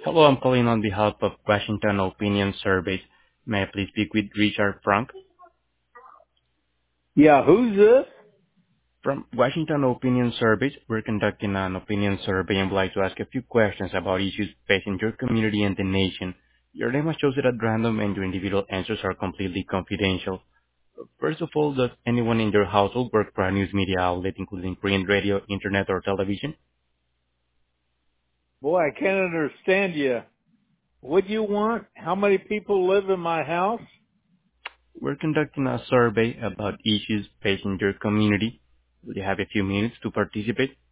Hello, I'm calling on behalf of Washington Opinion Surveys. May I please speak with Richard Frank? Yeah, who's this? From Washington Opinion Surveys, we're conducting an opinion survey and would like to ask a few questions about issues facing your community and the nation. Your name is chosen at random and your individual answers are completely confidential. First of all, does anyone in your household work for a news media outlet, including print, radio, internet, or television? Boy, I can't understand you. What do you want? How many people live in my house? We're conducting a survey about issues facing your community. Will you have a few minutes to participate?